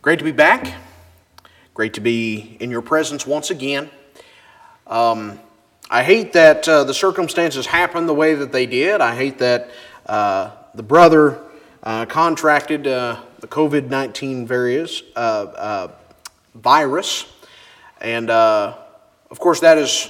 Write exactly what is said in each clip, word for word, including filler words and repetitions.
Great to be back. Great to be in your presence once again. Um, I hate that uh, the circumstances happened the way that they did. I hate that uh, the brother uh, contracted uh, the covid nineteen various, uh, uh, virus. And uh, of course that is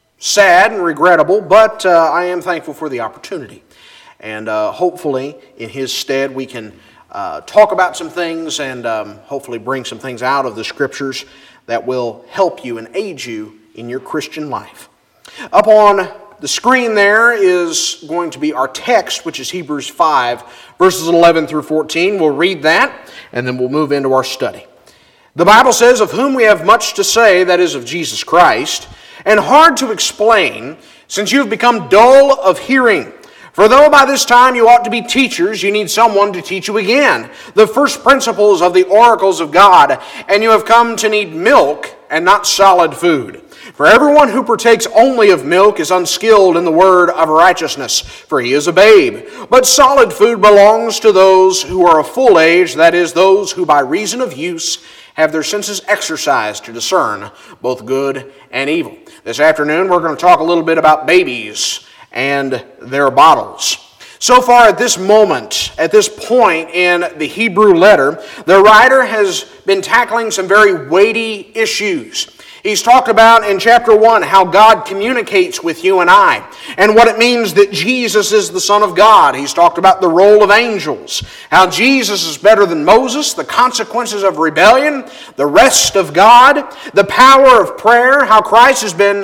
sad and regrettable, but uh, I am thankful for the opportunity. And uh, hopefully in his stead we can Uh, talk about some things and um, hopefully bring some things out of the Scriptures that will help you and aid you in your Christian life. Up on the screen there is going to be our text, which is Hebrews five, verses eleven through fourteen. We'll read that, and then we'll move into our study. The Bible says, "Of whom we have much to say, that is, of Jesus Christ, and hard to explain, since you have become dull of hearing. For though by this time you ought to be teachers, you need someone to teach you again the first principles of the oracles of God, and you have come to need milk and not solid food. For everyone who partakes only of milk is unskilled in the word of righteousness, for he is a babe. But solid food belongs to those who are of full age, that is, those who by reason of use have their senses exercised to discern both good and evil." This afternoon we're going to talk a little bit about babies and their bottles. So far at this moment, at this point in the Hebrew letter, the writer has been tackling some very weighty issues. He's talked about in chapter one how God communicates with you and I, and what it means that Jesus is the Son of God. He's talked about the role of angels, how Jesus is better than Moses, the consequences of rebellion, the rest of God, the power of prayer, how Christ has been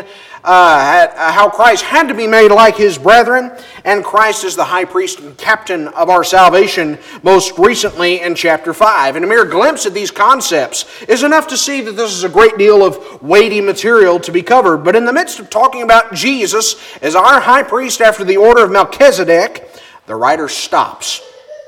Uh, how Christ had to be made like his brethren, and Christ is the high priest and captain of our salvation, most recently in chapter five. And a mere glimpse at these concepts is enough to see that this is a great deal of weighty material to be covered. But in the midst of talking about Jesus as our high priest after the order of Melchizedek, the writer stops.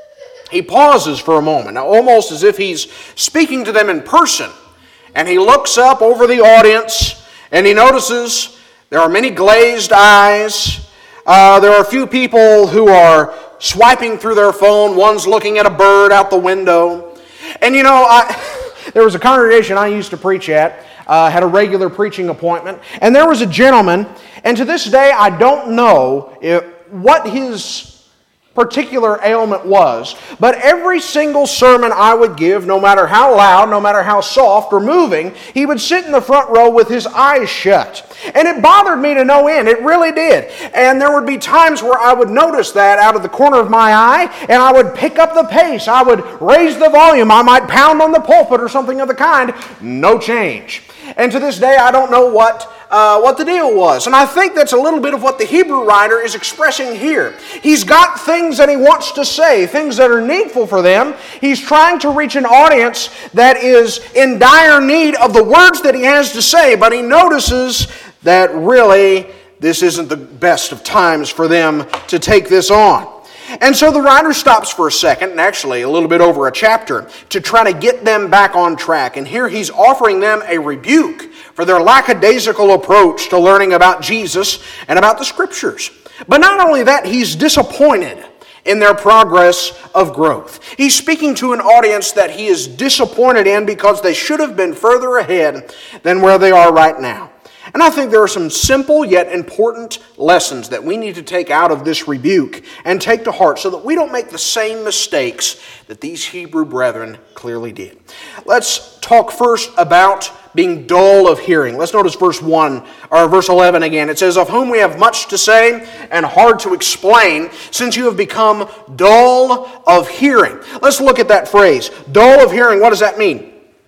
He pauses for a moment, almost as if he's speaking to them in person, and he looks up over the audience, and he notices there are many glazed eyes. Uh, there are a few people who are swiping through their phone. One's looking at a bird out the window. And you know, I, there was a congregation I used to preach at, uh, had a regular preaching appointment, and there was a gentleman, and to this day I don't know if, what his particular ailment was, but every single sermon I would give, no matter how loud, no matter how soft or moving, he would sit in the front row with his eyes shut. And it bothered me to no end. It really did. And there would be times where I would notice that out of the corner of my eye, and I would pick up the pace. I would raise the volume. I might pound on the pulpit or something of the kind. No change. And to this day, I don't know what Uh, what the deal was. And I think that's a little bit of what the Hebrew writer is expressing here. He's got things that he wants to say, things that are needful for them. He's trying to reach an audience that is in dire need of the words that he has to say, but he notices that really this isn't the best of times for them to take this on. And so the writer stops for a second, and actually a little bit over a chapter, to try to get them back on track. And here he's offering them a rebuke for their lackadaisical approach to learning about Jesus and about the Scriptures. But not only that, he's disappointed in their progress of growth. He's speaking to an audience that he is disappointed in because they should have been further ahead than where they are right now. And I think there are some simple yet important lessons that we need to take out of this rebuke and take to heart so that we don't make the same mistakes that these Hebrew brethren clearly did. Let's talk first about being dull of hearing. Let's notice verse one or verse eleven again. It says, "Of whom we have much to say and hard to explain, since you have become dull of hearing." Let's look at that phrase. Dull of hearing, what does that mean?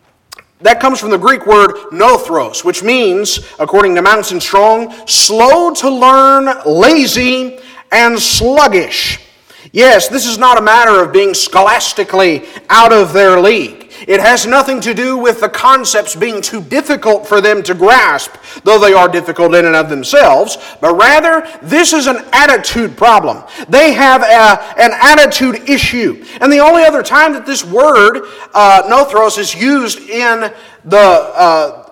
That comes from the Greek word nothros, which means, according to Mounce and Strong, slow to learn, lazy, and sluggish. Yes, this is not a matter of being scholastically out of their league. It has nothing to do with the concepts being too difficult for them to grasp, though they are difficult in and of themselves, but rather this is an attitude problem. They have a, an attitude issue. And the only other time that this word, uh, nothros, is used in the uh,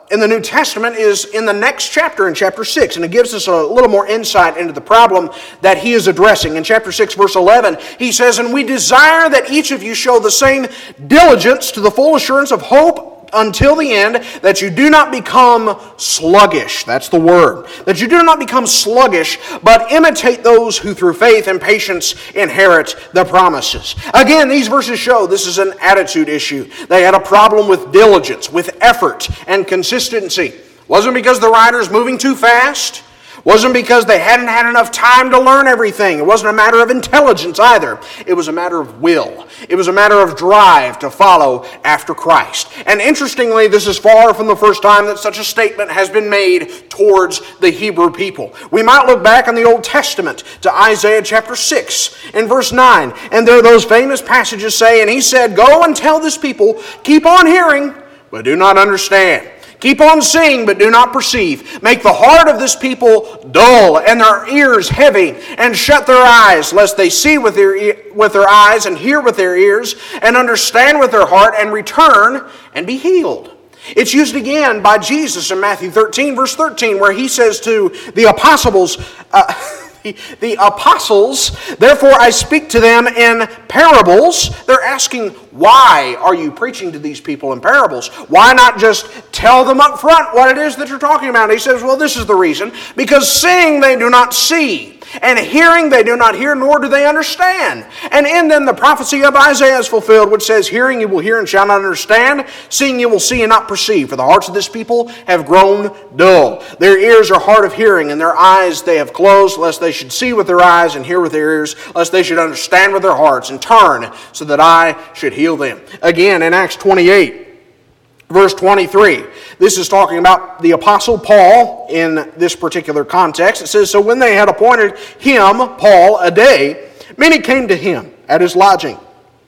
in the New Testament is in the next chapter, in chapter six, and it gives us a little more insight into the problem that he is addressing. In chapter six, verse eleven, he says, "And we desire that each of you show the same diligence to the full assurance of hope until the end, that you do not become sluggish." That's the word. That you do not become sluggish, but imitate those who through faith and patience inherit the promises. Again, these verses show this is an attitude issue. They had a problem with diligence, with effort and consistency. It wasn't because the writer's moving too fast. Wasn't because they hadn't had enough time to learn everything. It wasn't a matter of intelligence either. It was a matter of will. It was a matter of drive to follow after Christ. And interestingly, this is far from the first time that such a statement has been made towards the Hebrew people. We might look back in the Old Testament to Isaiah chapter six and verse nine. And there those famous passages say, "And he said, Go and tell this people, keep on hearing, but do not understand. Keep on seeing, but do not perceive. Make the heart of this people dull, and their ears heavy, and shut their eyes, lest they see with their, e- with their eyes, and hear with their ears, and understand with their heart, and return, and be healed." It's used again by Jesus in Matthew thirteen, verse thirteen, where he says to the apostles, uh, the, the apostles, "Therefore I speak to them in parables." They're asking, why are you preaching to these people in parables? Why not just tell them up front what it is that you're talking about? And he says, well, this is the reason. Because seeing they do not see, and hearing they do not hear, nor do they understand. And in them the prophecy of Isaiah is fulfilled, which says, "Hearing you will hear and shall not understand, seeing you will see and not perceive. For the hearts of this people have grown dull. Their ears are hard of hearing, and their eyes they have closed, lest they should see with their eyes and hear with their ears, lest they should understand with their hearts and turn, so that I should heal them." Again, in Acts twenty-eight, verse twenty-three, this is talking about the Apostle Paul in this particular context. It says, "So when they had appointed him," Paul, "a day, many came to him at his lodging,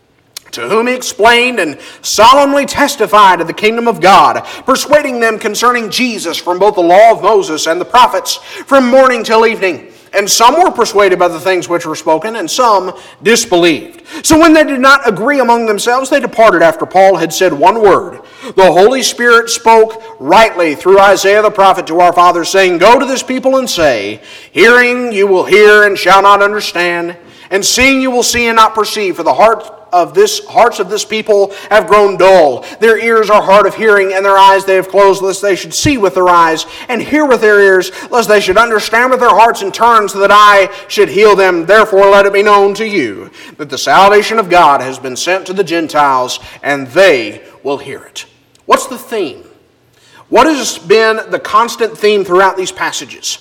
to whom he explained and solemnly testified of the kingdom of God, persuading them concerning Jesus from both the law of Moses and the prophets, from morning till evening. And some were persuaded by the things which were spoken, and some disbelieved. So when they did not agree among themselves, they departed after Paul had said one word. The Holy Spirit spoke rightly through Isaiah the prophet to our fathers, saying, Go to this people and say, Hearing you will hear and shall not understand, and seeing you will see and not perceive, for the heart of this hearts of this people have grown dull. Their ears are hard of hearing, and their eyes they have closed, lest they should see with their eyes, and hear with their ears, lest they should understand with their hearts and turn, so that I should heal them. Therefore let it be known to you that the salvation of God has been sent to the Gentiles, and they will hear it." What's the theme? What has been the constant theme throughout these passages?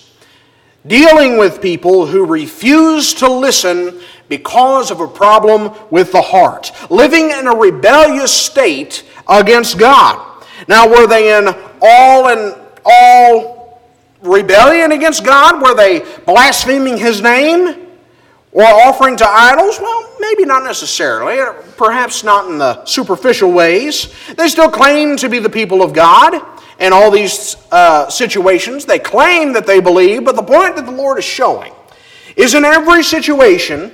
Dealing with people who refuse to listen because of a problem with the heart. Living in a rebellious state against God. Now, were they in all and all rebellion against God? Were they blaspheming His name? Or offering to idols? Well, maybe not necessarily. Perhaps not in the superficial ways. They still claim to be the people of God. In all these uh, situations, they claim that they believe, but the point that the Lord is showing is in every situation,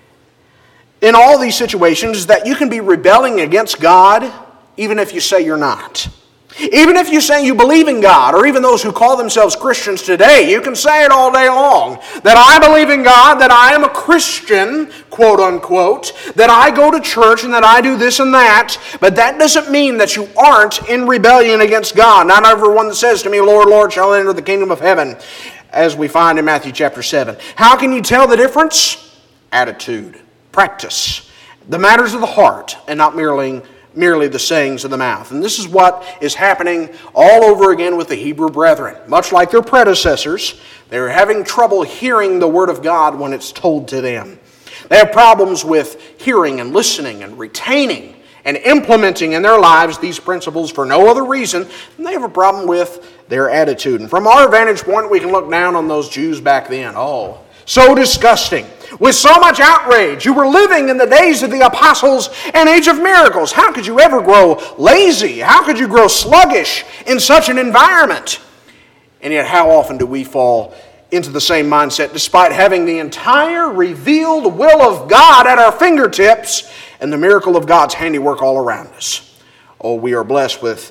in all these situations, is that you can be rebelling against God even if you say you're not. Even if you say you believe in God, or even those who call themselves Christians today, you can say it all day long, that I believe in God, that I am a Christian, quote unquote, that I go to church and that I do this and that, but that doesn't mean that you aren't in rebellion against God. Not everyone that says to me, Lord, Lord, shall enter the kingdom of heaven, as we find in Matthew chapter seven. How can you tell the difference? Attitude, practice, the matters of the heart, and not merely merely the sayings of the mouth. And this is what is happening all over again with the Hebrew brethren. Much like their predecessors, they're having trouble hearing the word of God when it's told to them. They have problems with hearing and listening and retaining and implementing in their lives these principles for no other reason than they have a problem with their attitude. And from our vantage point, we can look down on those Jews back then. Oh, so disgusting. With so much outrage. You were living in the days of the apostles and age of miracles. How could you ever grow lazy? How could you grow sluggish in such an environment? And yet how often do we fall into the same mindset despite having the entire revealed will of God at our fingertips and the miracle of God's handiwork all around us? Oh, we are blessed with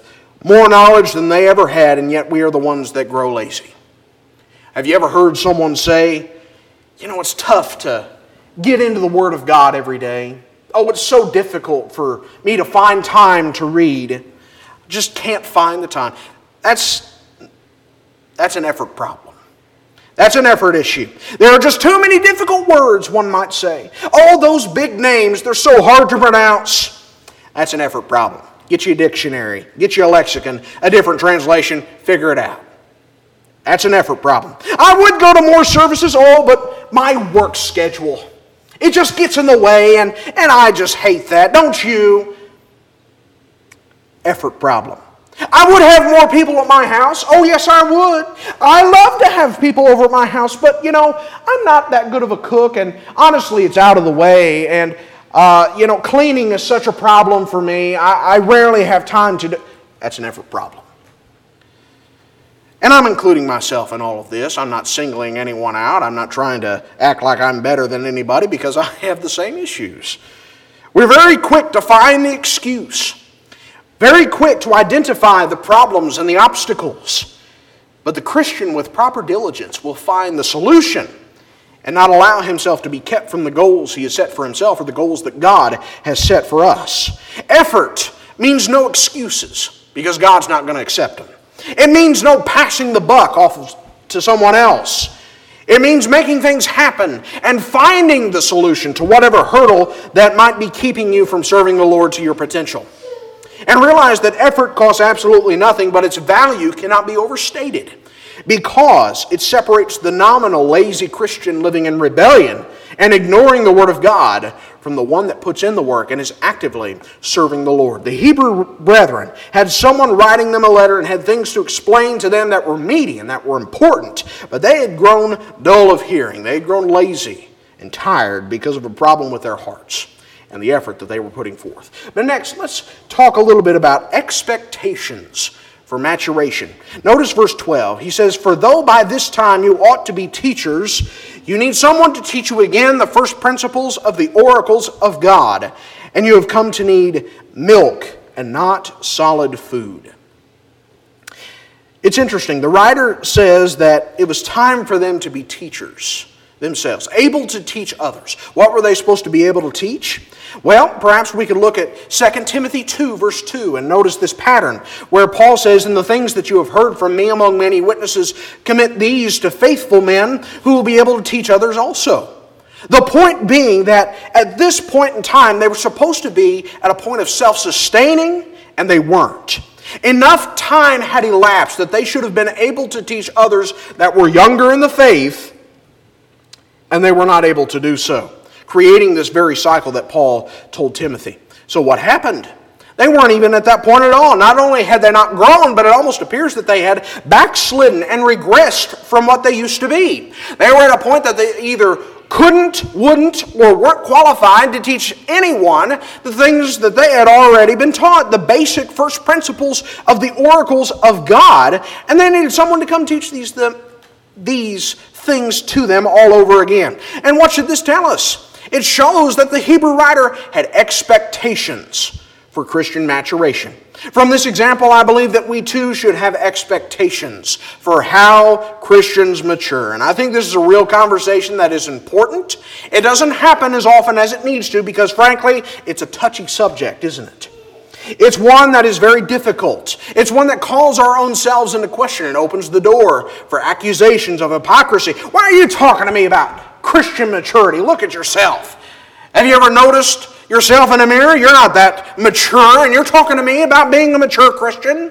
more knowledge than they ever had, and yet we are the ones that grow lazy. Have you ever heard someone say, you know, it's tough to get into the Word of God every day. Oh, it's so difficult for me to find time to read. I just can't find the time. That's, that's an effort problem. That's an effort issue. There are just too many difficult words, one might say. All those big names, they're so hard to pronounce. That's an effort problem. Get you a dictionary. Get you a lexicon, a different translation. Figure it out. That's an effort problem. I would go to more services, oh, but my work schedule, it just gets in the way, and, and I just hate that. Don't you? Effort problem. I would have more people at my house. Oh, yes, I would. I love to have people over at my house, but, you know, I'm not that good of a cook, and honestly, it's out of the way, and, uh, you know, cleaning is such a problem for me. I, I rarely have time to do... That's an effort problem. And I'm including myself in all of this. I'm not singling anyone out. I'm not trying to act like I'm better than anybody because I have the same issues. We're very quick to find the excuse. Very quick to identify the problems and the obstacles. But the Christian with proper diligence will find the solution and not allow himself to be kept from the goals he has set for himself or the goals that God has set for us. Effort means no excuses because God's not going to accept them. It means no passing the buck off to someone else. It means making things happen and finding the solution to whatever hurdle that might be keeping you from serving the Lord to your potential. And realize that effort costs absolutely nothing, but its value cannot be overstated because it separates the nominal lazy Christian living in rebellion and ignoring the Word of God from the one that puts in the work and is actively serving the Lord. The Hebrew brethren had someone writing them a letter and had things to explain to them that were meaty and that were important, but they had grown dull of hearing. They had grown lazy and tired because of a problem with their hearts and the effort that they were putting forth. But next, let's talk a little bit about expectations for maturation. Notice verse twelve. He says, "For though by this time you ought to be teachers, you need someone to teach you again the first principles of the oracles of God, and you have come to need milk and not solid food." It's interesting. The writer says that it was time for them to be teachers themselves, able to teach others. What were they supposed to be able to teach? Well, perhaps we could look at Second Timothy two, verse two, and notice this pattern where Paul says, "And the things that you have heard from me among many witnesses, commit these to faithful men who will be able to teach others also." The point being that at this point in time, they were supposed to be at a point of self-sustaining, and they weren't. Enough time had elapsed that they should have been able to teach others that were younger in the faith, and they were not able to do so, creating this very cycle that Paul told Timothy. So what happened? They weren't even at that point at all. Not only had they not grown, but it almost appears that they had backslidden and regressed from what they used to be. They were at a point that they either couldn't, wouldn't, or weren't qualified to teach anyone the things that they had already been taught, the basic first principles of the oracles of God, and they needed someone to come teach these, the, these things to them all over again. And what should this tell us? It shows that the Hebrew writer had expectations for Christian maturation. From this example, I believe that we too should have expectations for how Christians mature. And I think this is a real conversation that is important. It doesn't happen as often as it needs to because, frankly, it's a touchy subject, isn't it? It's one that is very difficult. It's one that calls our own selves into question and opens the door for accusations of hypocrisy. Why are you talking to me about Christian maturity? Look at yourself. Have you ever noticed yourself in a mirror? You're not that mature, and you're talking to me about being a mature Christian?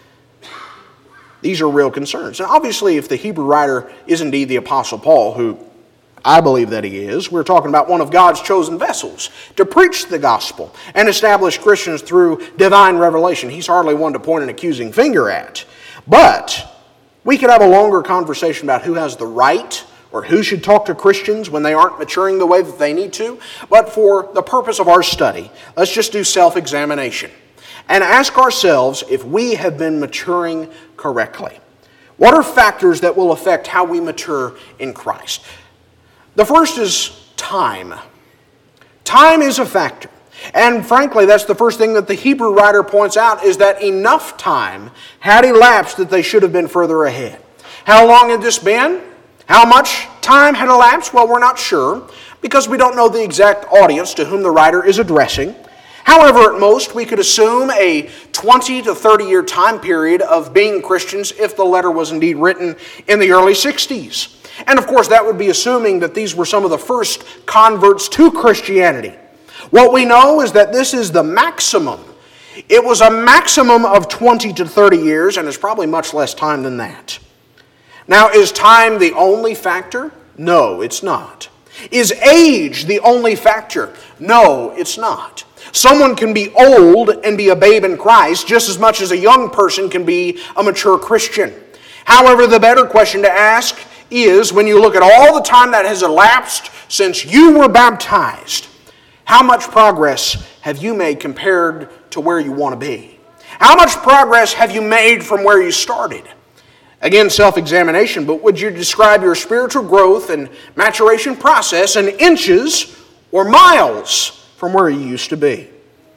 These are real concerns. And obviously, if the Hebrew writer is indeed the Apostle Paul, who I believe that he is, we're talking about one of God's chosen vessels to preach the gospel and establish Christians through divine revelation. He's hardly one to point an accusing finger at. But we could have a longer conversation about who has the right or who should talk to Christians when they aren't maturing the way that they need to. But for the purpose of our study, let's just do self-examination and ask ourselves if we have been maturing correctly. What are factors that will affect how we mature in Christ? The first is time. Time is a factor. And frankly, that's the first thing that the Hebrew writer points out, is that enough time had elapsed that they should have been further ahead. How long had this been? How much time had elapsed? Well, we're not sure, because we don't know the exact audience to whom the writer is addressing. However, at most, we could assume a twenty to thirty year time period of being Christians if the letter was indeed written in the early sixties. And of course, that would be assuming that these were some of the first converts to Christianity. What we know is that this is the maximum. It was a maximum of twenty to thirty years, and it's probably much less time than that. Now, is time the only factor? No, it's not. Is age the only factor? No, it's not. Someone can be old and be a babe in Christ just as much as a young person can be a mature Christian. However, the better question to ask is, when you look at all the time that has elapsed since you were baptized, how much progress have you made compared to where you want to be? How much progress have you made from where you started? Again, self-examination, but would you describe your spiritual growth and maturation process in inches or miles from where you used to be?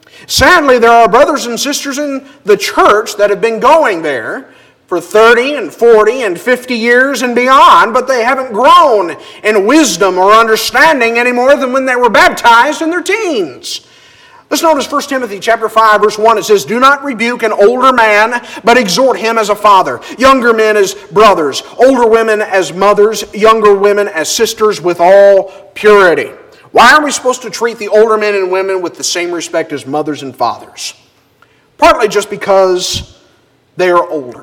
Sadly, there are brothers and sisters in the church that have been going there for thirty and forty and fifty years and beyond, but they haven't grown in wisdom or understanding any more than when they were baptized in their teens. Let's notice First Timothy chapter five, verse one. It says, "Do not rebuke an older man, but exhort him as a father, younger men as brothers, older women as mothers, younger women as sisters, with all purity." Why are we supposed to treat the older men and women with the same respect as mothers and fathers? Partly just because they are older.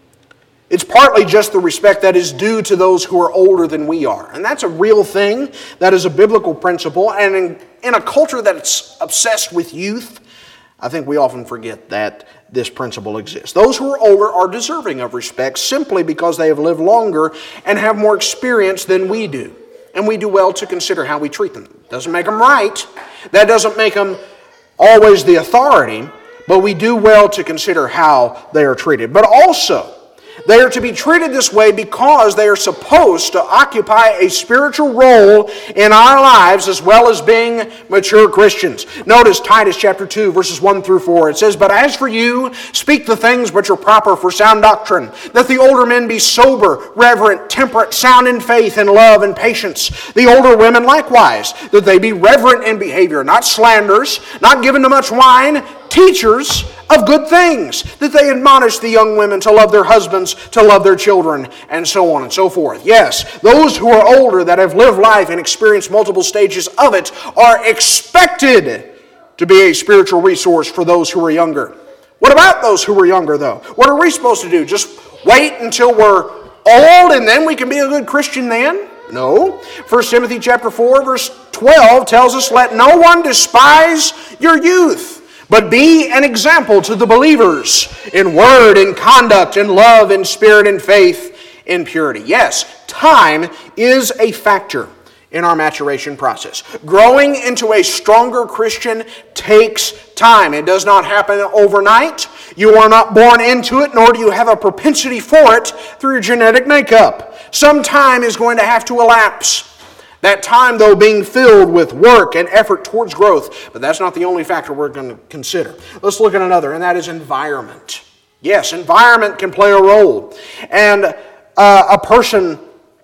It's partly just the respect that is due to those who are older than we are. And that's a real thing. That is a biblical principle. And in, in a culture that's obsessed with youth, I think we often forget that this principle exists. Those who are older are deserving of respect simply because they have lived longer and have more experience than we do. And we do well to consider how we treat them. Doesn't make them right. That doesn't make them always the authority. But we do well to consider how they are treated. But also, they are to be treated this way because they are supposed to occupy a spiritual role in our lives as well as being mature Christians. Notice Titus chapter two, verses one through four. It says, "But as for you, speak the things which are proper for sound doctrine, that the older men be sober, reverent, temperate, sound in faith, and love, and patience. The older women likewise, that they be reverent in behavior, not slanderers, not given to much wine, teachers of good things, that they admonish the young women to love their husbands, to love their children," and so on and so forth. Yes, those who are older that have lived life and experienced multiple stages of it are expected to be a spiritual resource for those who are younger. What about those who are younger, though? What are we supposed to do? Just wait until we're old and then we can be a good Christian then? No. First Timothy chapter four, verse twelve tells us, "Let no one despise your youth, but be an example to the believers in word, in conduct, in love, in spirit, in faith, in purity." Yes, time is a factor in our maturation process. Growing into a stronger Christian takes time. It does not happen overnight. You are not born into it, nor do you have a propensity for it through your genetic makeup. Some time is going to have to elapse. That time, though, being filled with work and effort towards growth. But that's not the only factor we're going to consider. Let's look at another, and that is environment. Yes, environment can play a role. And uh, a person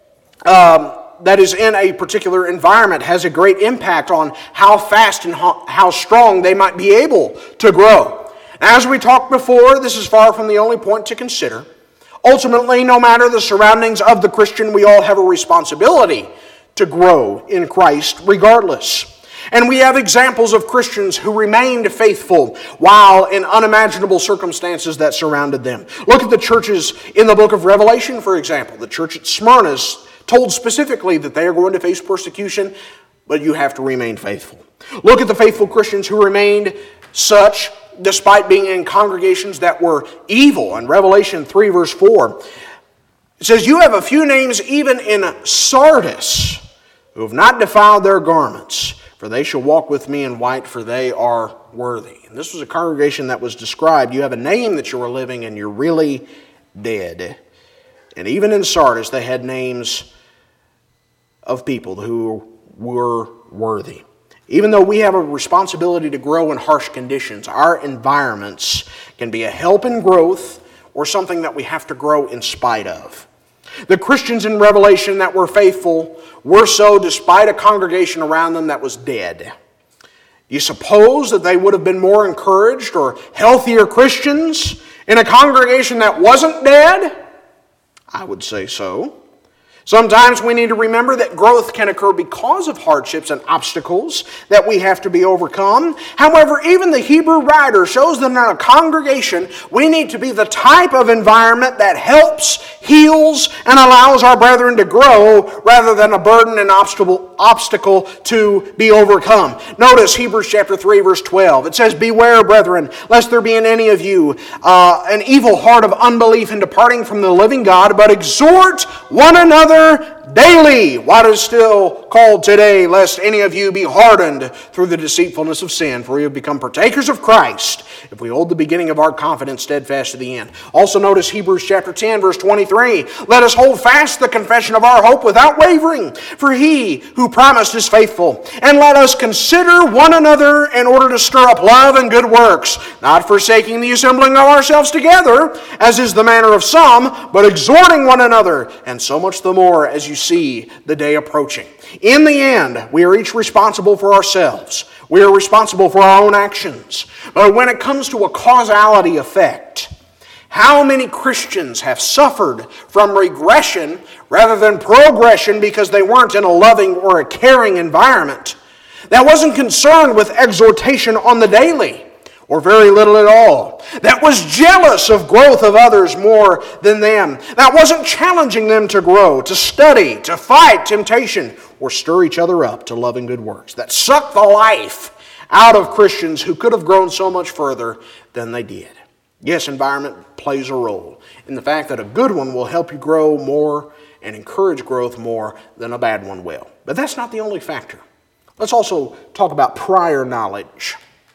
um, that is in a particular environment has a great impact on how fast and how, how strong they might be able to grow. As we talked before, this is far from the only point to consider. Ultimately, no matter the surroundings of the Christian, we all have a responsibility to grow in Christ regardless. And we have examples of Christians who remained faithful while in unimaginable circumstances that surrounded them. Look at the churches in the book of Revelation, for example. The church at Smyrna is told specifically that they are going to face persecution, but you have to remain faithful. Look at the faithful Christians who remained such despite being in congregations that were evil. In Revelation three, verse four, it says, "You have a few names even in Sardis, who have not defiled their garments, for they shall walk with me in white, for they are worthy." And this was a congregation that was described. You have a name that you are living and you're really dead. And even in Sardis, they had names of people who were worthy. Even though we have a responsibility to grow in harsh conditions, our environments can be a help in growth or something that we have to grow in spite of. The Christians in Revelation that were faithful were so despite a congregation around them that was dead. You suppose that they would have been more encouraged or healthier Christians in a congregation that wasn't dead? I would say so. Sometimes we need to remember that growth can occur because of hardships and obstacles that we have to be overcome. However, even the Hebrew writer shows that in a congregation, we need to be the type of environment that helps, heals, and allows our brethren to grow rather than a burden and obstacle, obstacle to be overcome. Notice Hebrews chapter three, verse twelve. It says, "Beware, brethren, lest there be in any of you uh, an evil heart of unbelief in departing from the living God, but exhort one another daily, what is still called today, lest any of you be hardened through the deceitfulness of sin, for we have become partakers of Christ, if we hold the beginning of our confidence steadfast to the end." Also notice Hebrews chapter ten, verse twenty-three. "Let us hold fast the confession of our hope without wavering, for he who promised is faithful. And let us consider one another in order to stir up love and good works, not forsaking the assembling of ourselves together, as is the manner of some, but exhorting one another, and so much the more as you see the day approaching." In the end, we are each responsible for ourselves. We are responsible for our own actions. But when it comes to a causality effect, how many Christians have suffered from regression rather than progression because they weren't in a loving or a caring environment that wasn't concerned with exhortation on the daily, or very little at all, that was jealous of growth of others more than them, that wasn't challenging them to grow, to study, to fight temptation, or stir each other up to love and good works, that sucked the life out of Christians who could have grown so much further than they did. Yes, environment plays a role in the fact that a good one will help you grow more and encourage growth more than a bad one will. But that's not the only factor. Let's also talk about prior knowledge.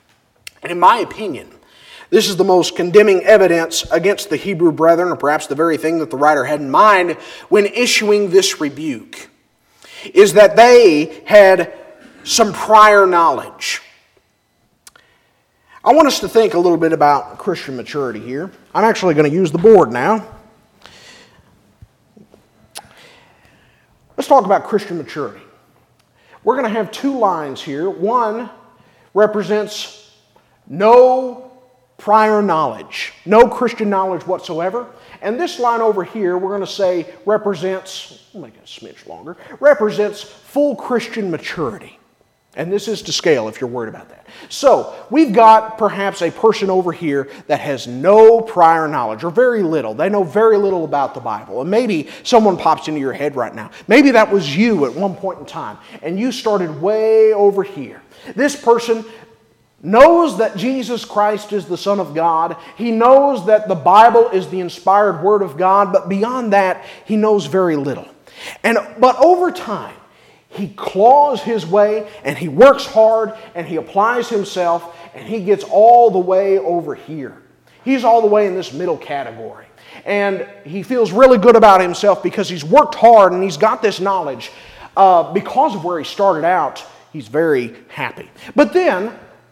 And in my opinion, this is the most condemning evidence against the Hebrew brethren, or perhaps the very thing that the writer had in mind when issuing this rebuke, is that they had some prior knowledge. I want us to think a little bit about Christian maturity here. I'm actually going to use the board now. Let's talk about Christian maturity. We're going to have two lines here. One represents no prior knowledge, no Christian knowledge whatsoever. And this line over here, we're going to say represents, we'll make it a smidge longer, represents full Christian maturity. And this is to scale if you're worried about that. So, we've got perhaps a person over here that has no prior knowledge, or very little. They know very little about the Bible. And maybe someone pops into your head right now. Maybe that was you at one point in time, and you started way over here. This person knows that Jesus Christ is the Son of God. He knows that the Bible is the inspired Word of God, but beyond that, he knows very little. And but over time, he claws his way, and he works hard, and he applies himself, and he gets all the way over here. He's all the way in this middle category. And he feels really good about himself because he's worked hard, and he's got this knowledge. Uh, because of where he started out, he's very happy. But then,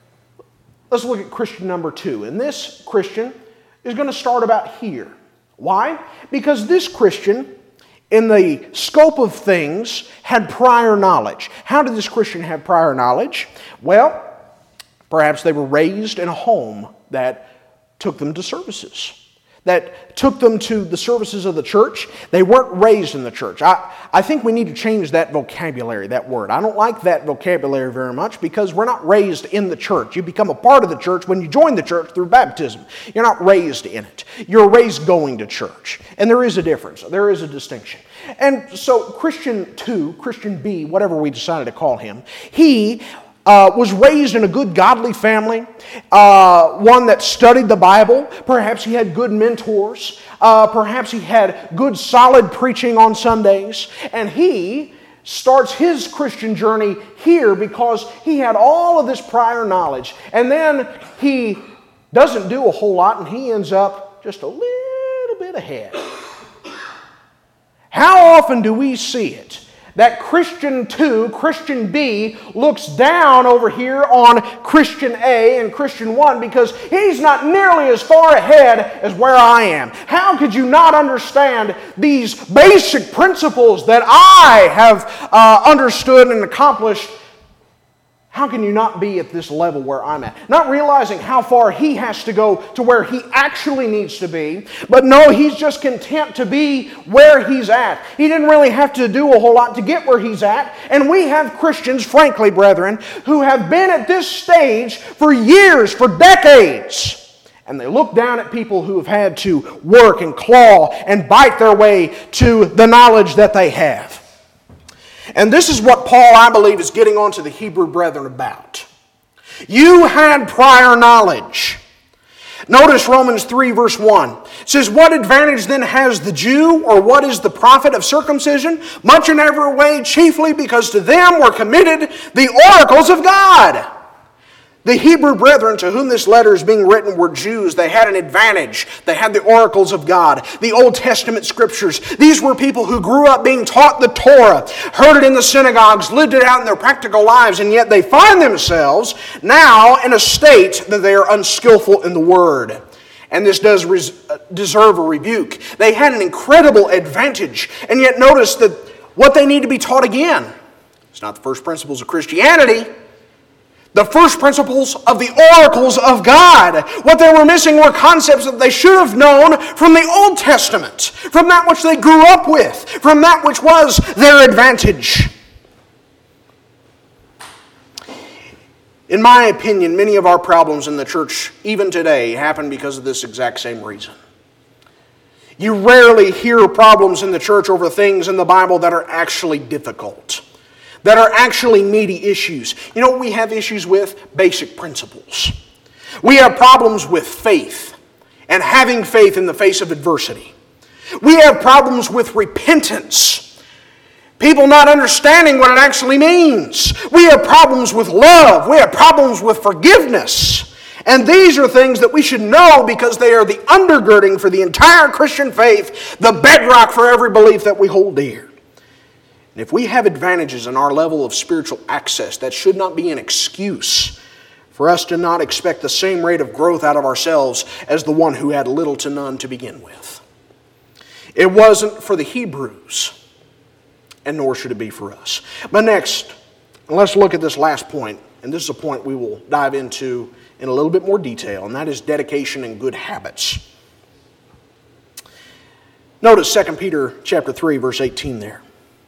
let's look at Christian number two. And this Christian is going to start about here. Why? Because this Christian, in the scope of things, had prior knowledge. How did this Christian have prior knowledge? Well, perhaps they were raised in a home that took them to services, that took them to the services of the church. They weren't raised in the church. I, I think we need to change that vocabulary, that word. I don't like that vocabulary very much because we're not raised in the church. You become a part of the church when you join the church through baptism. You're not raised in it. You're raised going to church. And there is a difference. There is a distinction. And so Christian two, Christian B, whatever we decided to call him, he Uh, was raised in a good godly family, uh, one that studied the Bible. Perhaps he had good mentors. Uh, perhaps he had good solid preaching on Sundays. And he starts his Christian journey here because he had all of this prior knowledge. And then he doesn't do a whole lot, and he ends up just a little bit ahead. How often do we see it that Christian two, Christian B, looks down over here on Christian A and Christian one because he's not nearly as far ahead as where I am. How could you not understand these basic principles that I have uh, understood and accomplished? How can you not be at this level where I'm at? Not realizing how far he has to go to where he actually needs to be. But no, he's just content to be where he's at. He didn't really have to do a whole lot to get where he's at. And we have Christians, frankly, brethren, who have been at this stage for years, for decades. And they look down at people who have had to work and claw and bite their way to the knowledge that they have. And this is what Paul, I believe, is getting on to the Hebrew brethren about. You had prior knowledge. Notice Romans three verse one. It says, what advantage then has the Jew, or what is the profit of circumcision? Much in every way, chiefly because to them were committed the oracles of God. The Hebrew brethren to whom this letter is being written were Jews. They had an advantage. They had the oracles of God, the Old Testament scriptures. These were people who grew up being taught the Torah, heard it in the synagogues, lived it out in their practical lives, and yet they find themselves now in a state that they are unskillful in the Word. And this does res- deserve a rebuke. They had an incredible advantage, and yet notice that what they need to be taught again. It's not the first principles of Christianity. The first principles of the oracles of God. What they were missing were concepts that they should have known from the Old Testament, from that which they grew up with, from that which was their advantage. In my opinion, many of our problems in the church, even today, happen because of this exact same reason. You rarely hear problems in the church over things in the Bible that are actually difficult, that are actually meaty issues. You know what we have issues with? Basic principles. We have problems with faith and having faith in the face of adversity. We have problems with repentance. People not understanding what it actually means. We have problems with love. We have problems with forgiveness. And these are things that we should know because they are the undergirding for the entire Christian faith, the bedrock for every belief that we hold dear. And if we have advantages in our level of spiritual access, that should not be an excuse for us to not expect the same rate of growth out of ourselves as the one who had little to none to begin with. It wasn't for the Hebrews, and nor should it be for us. But next, let's look at this last point, and this is a point we will dive into in a little bit more detail, and that is dedication and good habits. Notice Second Peter chapter three, verse eighteen there.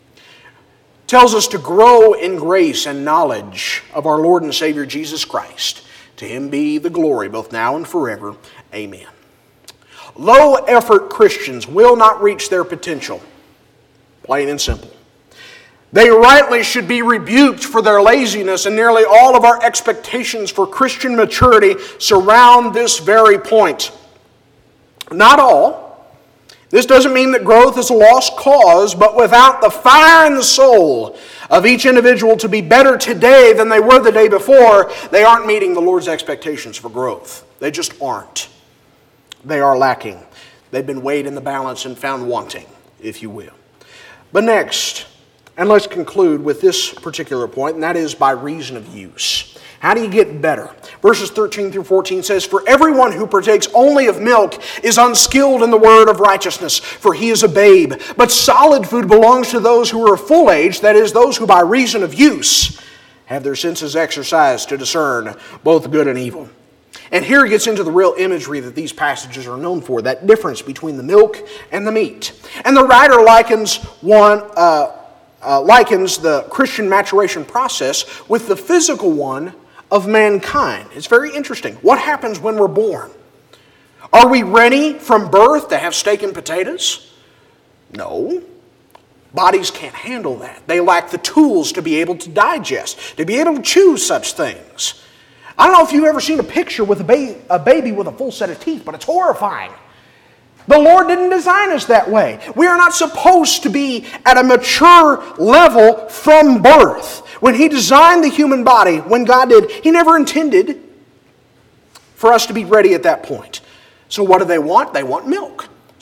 Tells us to grow in grace and knowledge of our Lord and Savior Jesus Christ. To Him be the glory both now and forever. Amen. Low-effort Christians will not reach their potential. Plain and simple. They rightly should be rebuked for their laziness, and nearly all of our expectations for Christian maturity surround this very point. Not all. This doesn't mean that growth is a lost cause, but without the fire in the soul of each individual to be better today than they were the day before, they aren't meeting the Lord's expectations for growth. They just aren't. They are lacking. They've been weighed in the balance and found wanting, if you will. But next, and let's conclude with this particular point, and that is by reason of use. How do you get better? Verses thirteen through fourteen says, for everyone who partakes only of milk is unskilled in the word of righteousness, for he is a babe. But solid food belongs to those who are of full age, that is, those who by reason of use have their senses exercised to discern both good and evil. And here it gets into the real imagery that these passages are known for, that difference between the milk and the meat. And the writer likens one... Uh, Uh, likens the Christian maturation process with the physical one of mankind. It's very interesting. What happens when we're born? Are we ready from birth to have steak and potatoes? No. Bodies can't handle that. They lack the tools to be able to digest, to be able to chew such things. I don't know if you've ever seen a picture with a, ba- a baby with a full set of teeth, but it's horrifying. The Lord didn't design us that way. We are not supposed to be at a mature level from birth. When He designed the human body, when God did, He never intended for us to be ready at that point. So what do they want? They want milk.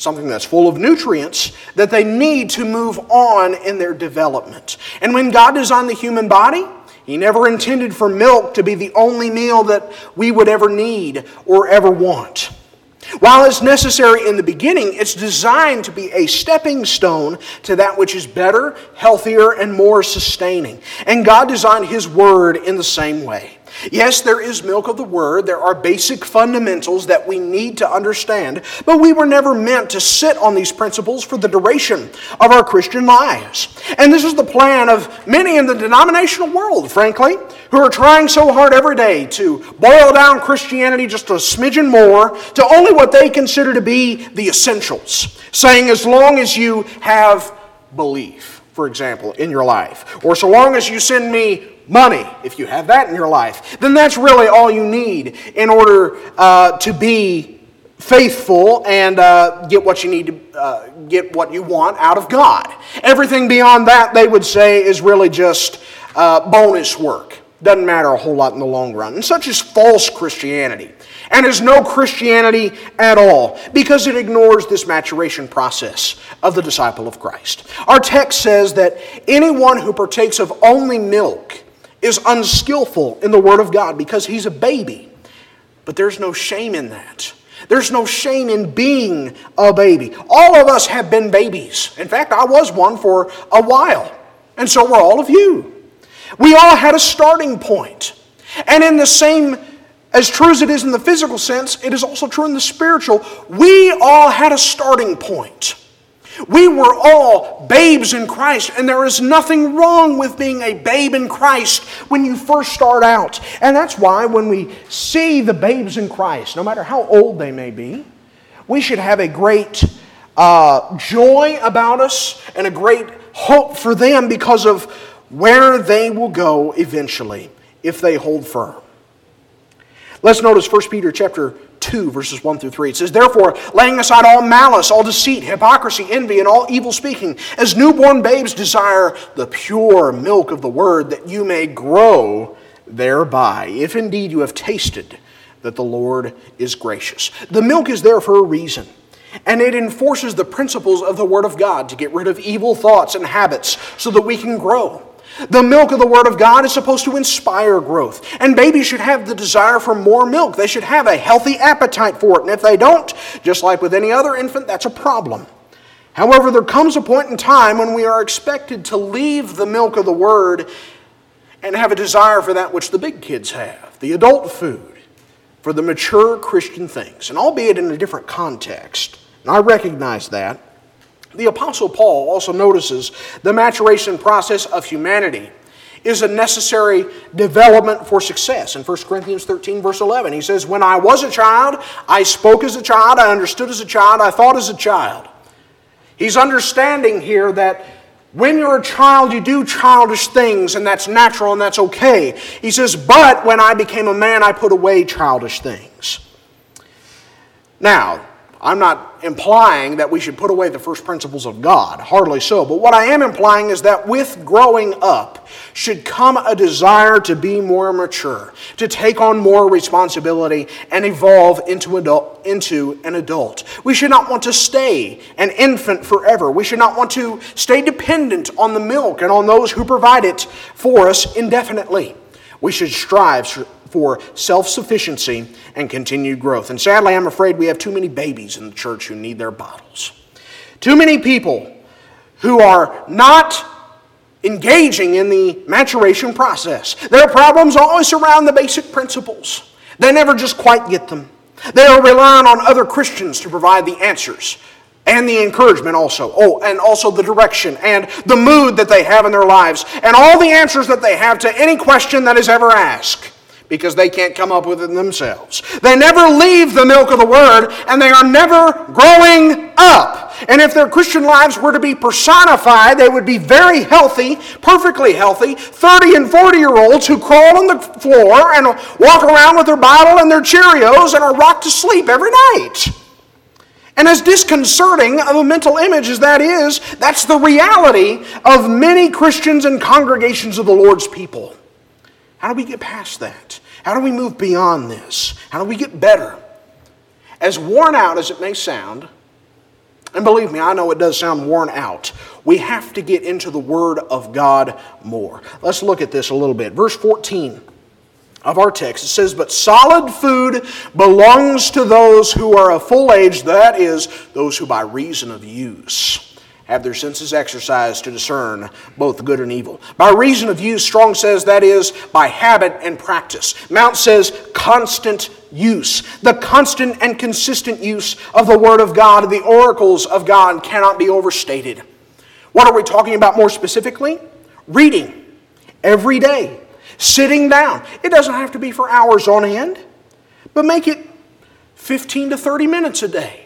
something that's full of nutrients that they need to move on in their development. And when God designed the human body, He never intended for milk to be the only meal that we would ever need or ever want. While it's necessary in the beginning, it's designed to be a stepping stone to that which is better, healthier, and more sustaining. And God designed His Word in the same way. Yes, there is milk of the Word. There are basic fundamentals that we need to understand, but we were never meant to sit on these principles for the duration of our Christian lives. And this is the plan of many in the denominational world, frankly, who are trying so hard every day to boil down Christianity just a smidgen more to only what they consider to be the essentials, saying as long as you have belief, for example, in your life, or so long as you send me money, if you have that in your life, then that's really all you need in order uh, to be faithful and uh, get what you need to uh, get what you want out of God. Everything beyond that, they would say, is really just uh, bonus work. Doesn't matter a whole lot in the long run. And such is false Christianity, and is no Christianity at all, because it ignores this maturation process of the disciple of Christ. Our text says that anyone who partakes of only milk is unskillful in the Word of God because he's a baby. But there's no shame in that. There's no shame in being a baby. All of us have been babies. In fact, I was one for a while. And so were all of you. We all had a starting point. And in the same, as true as it is in the physical sense, it is also true in the spiritual. We all had a starting point. We were all babes in Christ, and there is nothing wrong with being a babe in Christ when you first start out. And that's why when we see the babes in Christ, no matter how old they may be, we should have a great uh, joy about us and a great hope for them because of where they will go eventually if they hold firm. Let's notice First Peter chapter two, verses one through three. It says, "Therefore, laying aside all malice, all deceit, hypocrisy, envy, and all evil speaking, as newborn babes desire the pure milk of the word, that you may grow thereby, if indeed you have tasted that the Lord is gracious." The milk is there for a reason, and it enforces the principles of the Word of God to get rid of evil thoughts and habits so that we can grow. The milk of the Word of God is supposed to inspire growth. And babies should have the desire for more milk. They should have a healthy appetite for it. And if they don't, just like with any other infant, that's a problem. However, there comes a point in time when we are expected to leave the milk of the Word and have a desire for that which the big kids have, the adult food, for the mature Christian things. And albeit in a different context. And I recognize that. The Apostle Paul also notices the maturation process of humanity is a necessary development for success. In First Corinthians thirteen, verse eleven, he says, "When I was a child, I spoke as a child, I understood as a child, I thought as a child." He's understanding here that when you're a child, you do childish things, and that's natural and that's okay. He says, "But when I became a man, I put away childish things." Now, I'm not implying that we should put away the first principles of God. Hardly so. But what I am implying is that with growing up should come a desire to be more mature, to take on more responsibility and evolve into, adult, into an adult. We should not want to stay an infant forever. We should not want to stay dependent on the milk and on those who provide it for us indefinitely. We should strive for self-sufficiency and continued growth. And sadly, I'm afraid we have too many babies in the church who need their bottles. Too many people who are not engaging in the maturation process. Their problems always surround the basic principles. They never just quite get them. They are relying on other Christians to provide the answers and the encouragement also. Oh, and also the direction and the mood that they have in their lives and all the answers that they have to any question that is ever asked, because they can't come up with it themselves. They never leave the milk of the Word, and they are never growing up. And if their Christian lives were to be personified, they would be very healthy, perfectly healthy, thirty and forty-year-olds who crawl on the floor and walk around with their Bible and their Cheerios and are rocked to sleep every night. And as disconcerting of a mental image as that is, that's the reality of many Christians and congregations of the Lord's people. How do we get past that? How do we move beyond this? How do we get better? As worn out as it may sound, And believe me, I know it does sound worn out. We have to get into the Word of God more. Let's look at this a little bit. Verse fourteen of our text, it says, "But solid food belongs to those who are of full age, that is, those who by reason of use have their senses exercised to discern both good and evil." By reason of use, Strong says that is by habit and practice. Mount says constant use. The constant and consistent use of the Word of God, the oracles of God, cannot be overstated. What are we talking about more specifically? Reading every day. Sitting down. It doesn't have to be for hours on end, but make it fifteen to thirty minutes a day.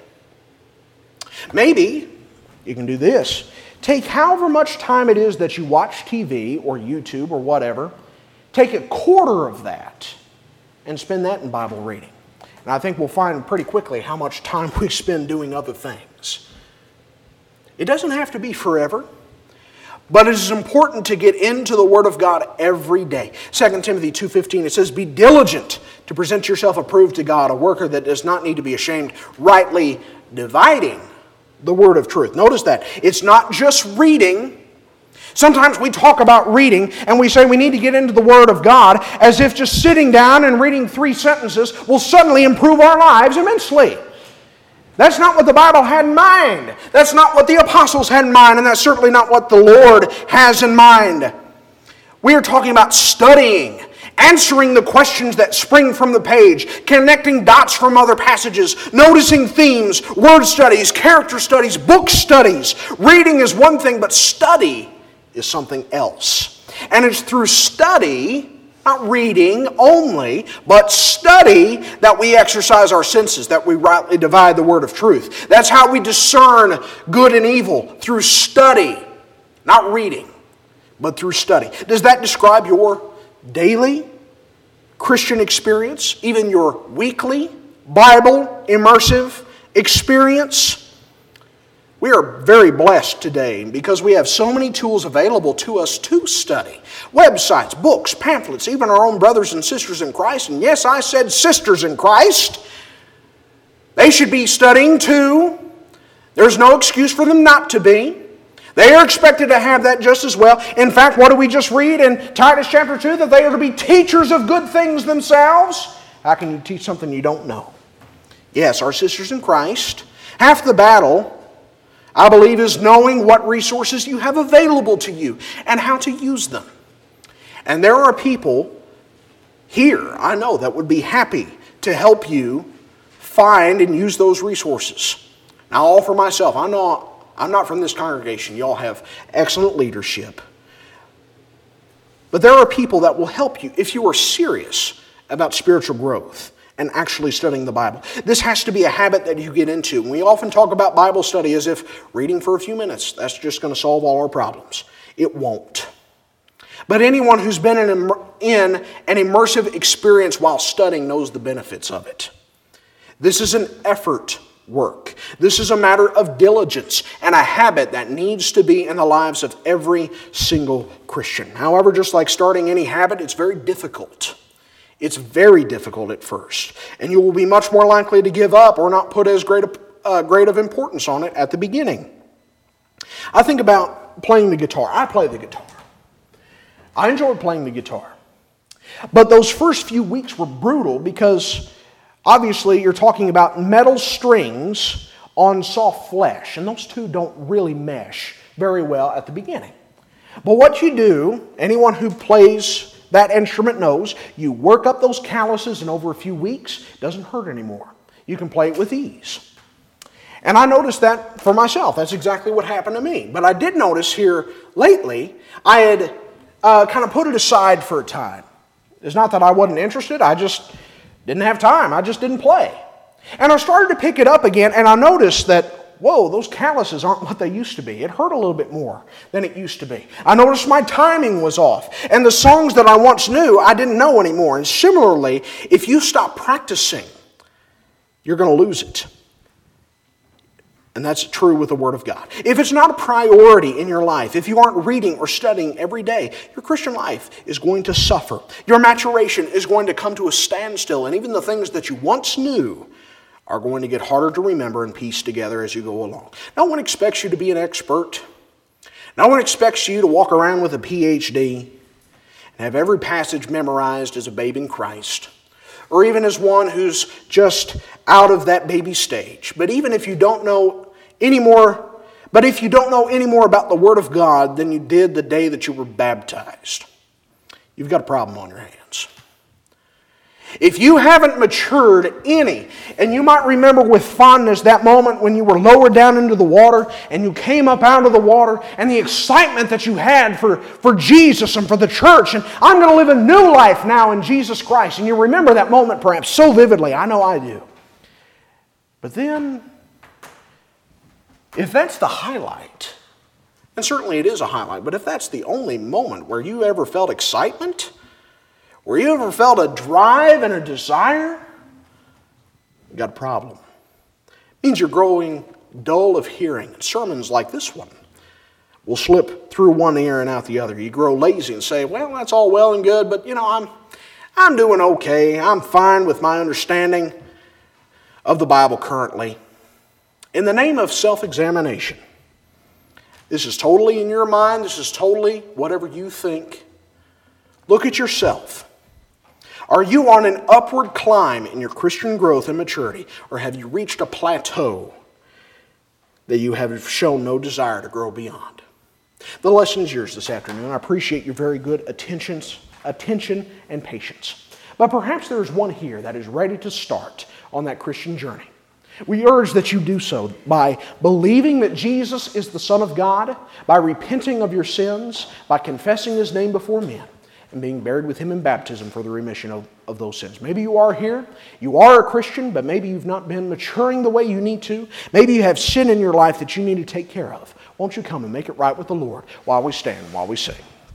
Maybe you can do this. Take however much time it is that you watch T V or YouTube or whatever, take a quarter of that and spend that in Bible reading. And I think we'll find pretty quickly how much time we spend doing other things. It doesn't have to be forever, but it is important to get into the Word of God every day. Second Timothy two fifteen, it says, "Be diligent to present yourself approved to God, a worker that does not need to be ashamed, rightly dividing the word of truth." Notice that. It's not just reading. Sometimes we talk about reading and we say we need to get into the Word of God as if just sitting down and reading three sentences will suddenly improve our lives immensely. That's not what the Bible had in mind. That's not what the apostles had in mind, and that's certainly not what the Lord has in mind. We are talking about studying, answering the questions that spring from the page, connecting dots from other passages, noticing themes, word studies, character studies, book studies. Reading is one thing, but study is something else. And it's through study, not reading only, but study, that we exercise our senses, that we rightly divide the word of truth. That's how we discern good and evil, through study, not reading, but through study. Does that describe your daily Christian experience, even your weekly Bible immersive experience? We are very blessed today because we have so many tools available to us to study. Websites, books, pamphlets, even our own brothers and sisters in Christ. And yes, I said sisters in Christ. They should be studying too. There's no excuse for them not to be. They are expected to have that just as well. In fact, what do we just read in Titus chapter two? That they are to be teachers of good things themselves. How can you teach something you don't know? Yes, our sisters in Christ. Half the battle, I believe, is knowing what resources you have available to you and how to use them. And there are people here, I know, that would be happy to help you find and use those resources. Now, all for myself, I know I'm not from this congregation. Y'all have excellent leadership. But there are people that will help you if you are serious about spiritual growth and actually studying the Bible. This has to be a habit that you get into. We often talk about Bible study as if reading for a few minutes, that's just going to solve all our problems. It won't. But anyone who's been in, in an immersive experience while studying knows the benefits of it. This is an effort work. This is a matter of diligence and a habit that needs to be in the lives of every single Christian. However, just like starting any habit, it's very difficult. It's very difficult at first, and you will be much more likely to give up or not put as great a uh, great of importance on it at the beginning. I think about playing the guitar. I play the guitar. I enjoy playing the guitar. But those first few weeks were brutal because obviously you're talking about metal strings on soft flesh, and those two don't really mesh very well at the beginning. But what you do, anyone who plays that instrument knows, you work up those calluses, and over a few weeks, it doesn't hurt anymore. You can play it with ease. And I noticed that for myself. That's exactly what happened to me. But I did notice here lately, I had uh, kind of put it aside for a time. It's not that I wasn't interested, I just didn't have time. I just didn't play. And I started to pick it up again, and I noticed that, whoa, those calluses aren't what they used to be. It hurt a little bit more than it used to be. I noticed my timing was off. And the songs that I once knew, I didn't know anymore. And similarly, if you stop practicing, you're going to lose it. And that's true with the Word of God. If it's not a priority in your life, if you aren't reading or studying every day, your Christian life is going to suffer. Your maturation is going to come to a standstill, and even the things that you once knew are going to get harder to remember and piece together as you go along. No one expects you to be an expert. No one expects you to walk around with a P H D and have every passage memorized as a babe in Christ, or even as one who's just out of that baby stage. But even if you don't know any more, but if you don't know any more about the Word of God than you did the day that you were baptized, you've got a problem on your hands. If you haven't matured any, and you might remember with fondness that moment when you were lowered down into the water and you came up out of the water and the excitement that you had for, for Jesus and for the church, and I'm going to live a new life now in Jesus Christ. And you remember that moment perhaps so vividly. I know I do. But then, if that's the highlight, and certainly it is a highlight, but if that's the only moment where you ever felt excitement, where you ever felt a drive and a desire, you got a problem. It means you're growing dull of hearing. Sermons like this one will slip through one ear and out the other. You grow lazy and say, well, that's all well and good, but you know, I'm, I'm doing okay. I'm fine with my understanding of the Bible currently. In the name of self-examination, this is totally in your mind. This is totally whatever you think. Look at yourself. Are you on an upward climb in your Christian growth and maturity, or have you reached a plateau that you have shown no desire to grow beyond? The lesson is yours this afternoon. I appreciate your very good attentions, attention and patience. But perhaps there is one here that is ready to start on that Christian journey. We urge that you do so by believing that Jesus is the Son of God, by repenting of your sins, by confessing His name before men, and being buried with Him in baptism for the remission of, of those sins. Maybe you are here, you are a Christian, but maybe you've not been maturing the way you need to. Maybe you have sin in your life that you need to take care of. Won't you come and make it right with the Lord while we stand, while we sing?